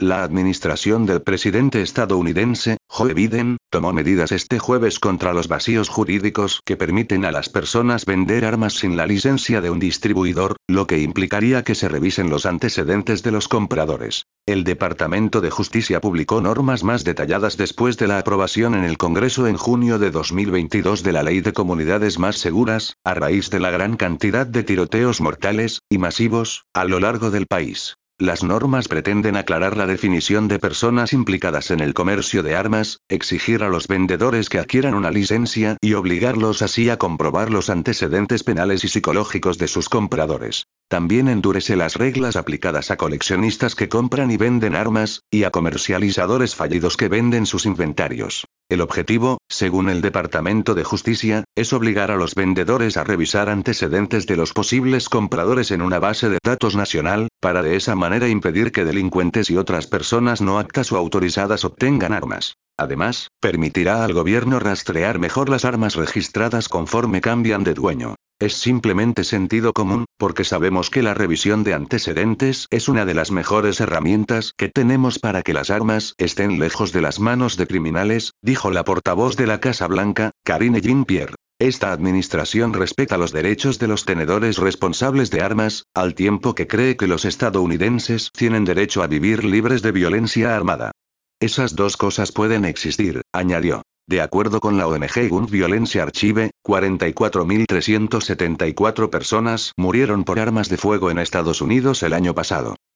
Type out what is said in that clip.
La administración del presidente estadounidense, Joe Biden, tomó medidas este jueves contra los vacíos jurídicos que permiten a las personas vender armas sin la licencia de un distribuidor, lo que implicaría que se revisen los antecedentes de los compradores. El Departamento de Justicia publicó normas más detalladas después de la aprobación en el Congreso en junio de 2022 de la Ley de Comunidades Más Seguras, a raíz de la gran cantidad de tiroteos mortales y masivos a lo largo del país. Las normas pretenden aclarar la definición de personas implicadas en el comercio de armas, exigir a los vendedores que adquieran una licencia y obligarlos así a comprobar los antecedentes penales y psicológicos de sus compradores. También endurece las reglas aplicadas a coleccionistas que compran y venden armas, y a comercializadores fallidos que venden sus inventarios. El objetivo, según el Departamento de Justicia, es obligar a los vendedores a revisar antecedentes de los posibles compradores en una base de datos nacional, para de esa manera impedir que delincuentes y otras personas no aptas o autorizadas obtengan armas. Además, permitirá al gobierno rastrear mejor las armas registradas conforme cambian de dueño. Es simplemente sentido común, porque sabemos que la revisión de antecedentes es una de las mejores herramientas que tenemos para que las armas estén lejos de las manos de criminales, dijo la portavoz de la Casa Blanca, Karine Jean-Pierre. Esta administración respeta los derechos de los tenedores responsables de armas, al tiempo que cree que los estadounidenses tienen derecho a vivir libres de violencia armada. Esas dos cosas pueden existir, añadió. De acuerdo con la ONG Gun Violence Archive, 44.374 personas murieron por armas de fuego en Estados Unidos el año pasado.